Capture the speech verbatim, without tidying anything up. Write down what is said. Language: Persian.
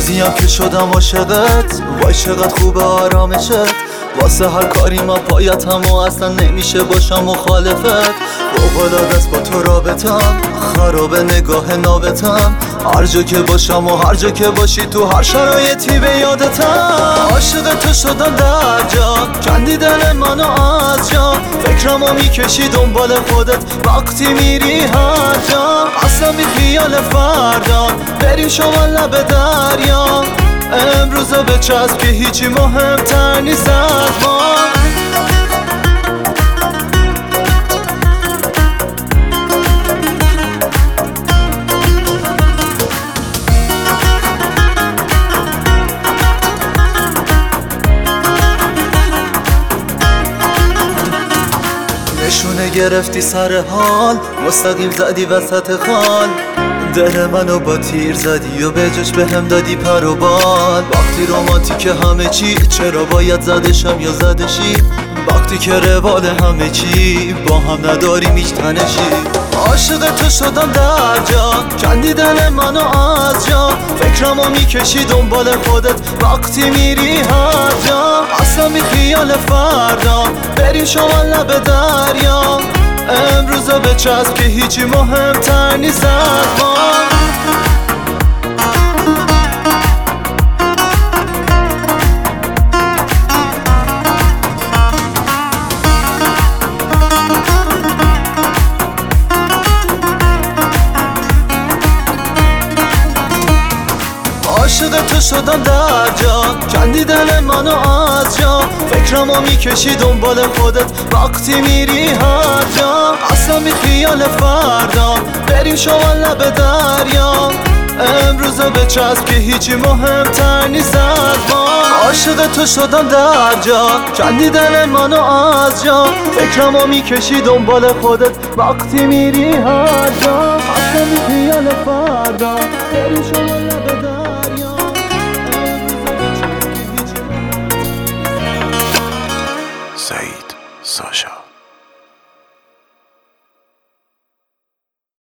روزیم که شدم عاشقت، وای چقدر خوبه آرامشت. واسه هر کاری من پایتم و اصلا نمیشه باشم مخالفت. فوق‌العاده است با تو رابطم، خراب نگاه نابتم. هر جا که باشم و هر جا که باشی تو هر شرایطی به یادتم. عاشق تو شدم در جا، کندی دل منو از جا. فکرمو میکشی دنبال خودت وقتی میری هر جا. اصلا بی خیال فردا بریم شما لب دریا. امروزا به چسب که هیچی مهمتر نیست از ما. نشونه گرفتی سر حال، مستقیم زدی وسط خال. دل منو با تیر زدی و به جاش به هم دادی پر و بال. وقتی رومانتیک همه چی، چرا باید زدشم یا زدشی؟ وقتی که روال همه چی، با هم نداریم هیچ تنشی. عاشق تو شدم در جا، کندی دل منو از جا. فکرمو میکشی دنبال خودت وقتی میری هر جا. اصلا بی خیال فردا بریم شما لب دریا. امروزا به چسب که هیچی مهمتر نیست از ما. عاشق تو شدم در جا، کندی دل منو از جا. فکرمو میکشی دنبال خودت وقتی میری هر جا. اصلا بی خیال فردا بریم شما لب دریا. امروزا به چسب که هیچی مهمتر نیست از ما. عاشق تو شدم در جا، کندی دل منو از جا. فکرمو میکشی دنبال خودت وقتی میری هر جا. اصلا بی خیال فردا بریم شما